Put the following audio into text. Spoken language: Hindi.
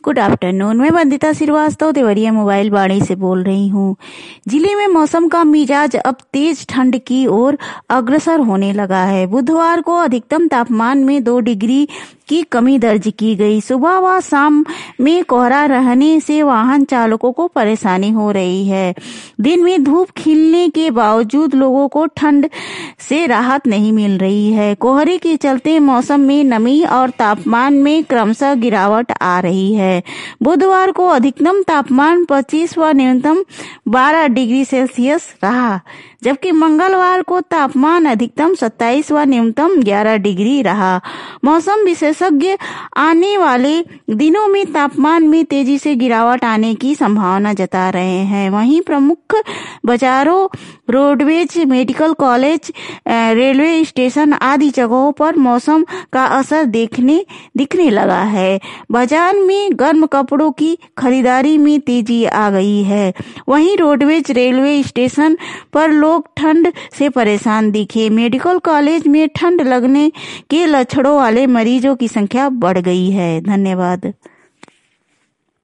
Good afternoon. मैं वंदिता श्रीवास्तव देवरिया मोबाइल बाड़ी से बोल रही हूँ। जिले में मौसम का मिजाज अब तेज ठंड की ओर अग्रसर होने लगा है। बुधवार को अधिकतम तापमान में 2 डिग्री की कमी दर्ज की गई। सुबह व शाम में कोहरा रहने से वाहन चालकों को परेशानी हो रही है। दिन में धूप खिलने के बावजूद लोगों को ठंड से राहत नहीं मिल रही है। कोहरे के चलते मौसम में नमी और तापमान में क्रमशः गिरावट आ रही है। बुधवार को अधिकतम तापमान 25 व न्यूनतम 12 डिग्री सेल्सियस रहा, जबकि मंगलवार को तापमान अधिकतम 27 व न्यूनतम 11 डिग्री रहा। मौसम विशेषज्ञ आने वाले दिनों में तापमान में तेजी से गिरावट आने की संभावना जता रहे हैं। वहीं प्रमुख बाजारों, roadways, medical college, railway station आदि जगहों पर मौसम का असर दिखने लगा है। बाजार में गर्म कपड़ों की खरीदारी में तेजी आ गई है। वहीं रोडवेज, रेलवे स्टेशन पर लोग ठंड से परेशान दिखे। मेडिकल कॉलेज में ठंड लगने के लक्षणों वाले मरीजों की संख्या बढ़ गई है। धन्यवाद।